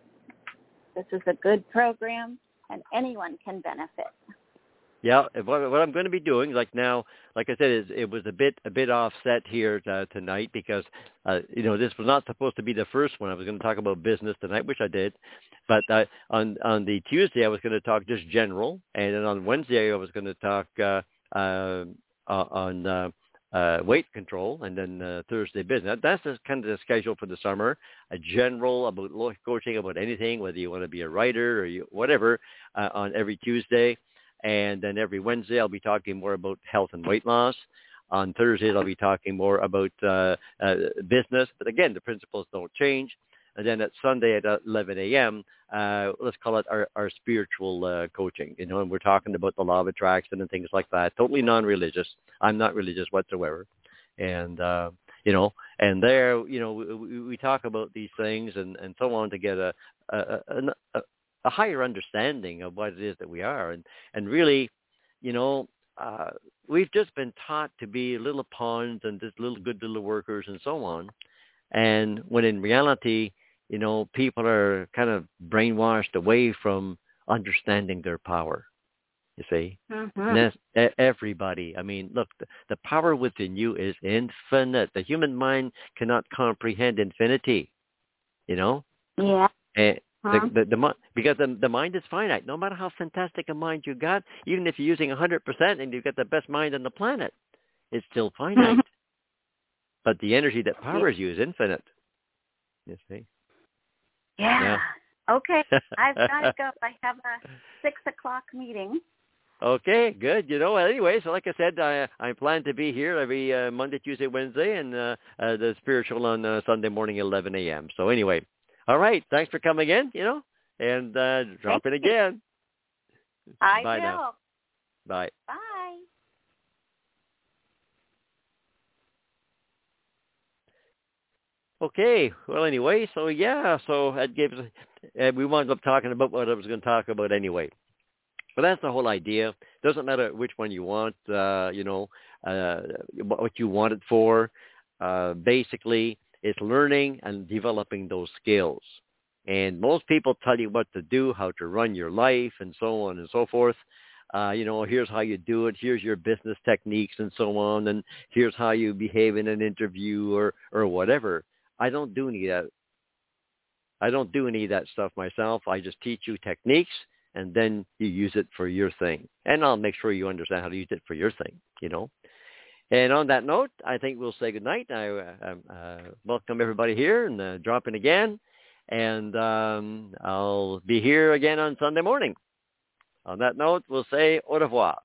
good program, and anyone can benefit. Yeah, what I'm going to be doing, like now, like I said, is it was a bit offset here tonight because, this was not supposed to be the first one. I was going to talk about business tonight, which I did, but on the Tuesday I was going to talk just general, and then on Wednesday I was going to talk on weight control, and then Thursday business. That's kind of the schedule for the summer. A general about life coaching, about anything, whether you want to be a writer or whatever, on every Tuesday. And then every Wednesday, I'll be talking more about health and weight loss. On Thursdays, I'll be talking more about business. But again, the principles don't change. And then at Sunday at 11 a.m., let's call it our spiritual coaching. And we're talking about the law of attraction and things like that. Totally non-religious. I'm not religious whatsoever. And, and there, we talk about these things and so on to get a higher understanding of what it is that we are. And really, we've just been taught to be little pawns and just good little workers and so on. And when in reality, people are kind of brainwashed away from understanding their power, you see. Mm-hmm. And that's everybody. I mean, look, the power within you is infinite. The human mind cannot comprehend infinity, Yeah. And because the mind is finite. No matter how fantastic a mind you got, even if you're using 100% and you've got the best mind on the planet, it's still finite. But the energy that powers you is infinite. You see? Yeah. Okay. I've got to go. I have a 6:00 meeting. Okay, good. Anyway, so like I said, I plan to be here every Monday, Tuesday, Wednesday, and the spiritual on Sunday morning, 11 a.m. So anyway. All right. Thanks for coming in, and drop in again. I Bye will. Now. Bye. Bye. Okay. Well, anyway, so that gives, we wound up talking about what I was going to talk about anyway. But that's the whole idea. Doesn't matter which one you want, what you want it for. Basically, it's learning and developing those skills. And most people tell you what to do, how to run your life, and so on and so forth. Here's how you do it. Here's your business techniques and so on. And here's how you behave in an interview or whatever. I don't do any of that. I don't do any of that stuff myself. I just teach you techniques, and then you use it for your thing. And I'll make sure you understand how to use it for your thing, And on that note, I think we'll say goodnight. I welcome everybody here and drop in again. And I'll be here again on Sunday morning. On that note, we'll say au revoir.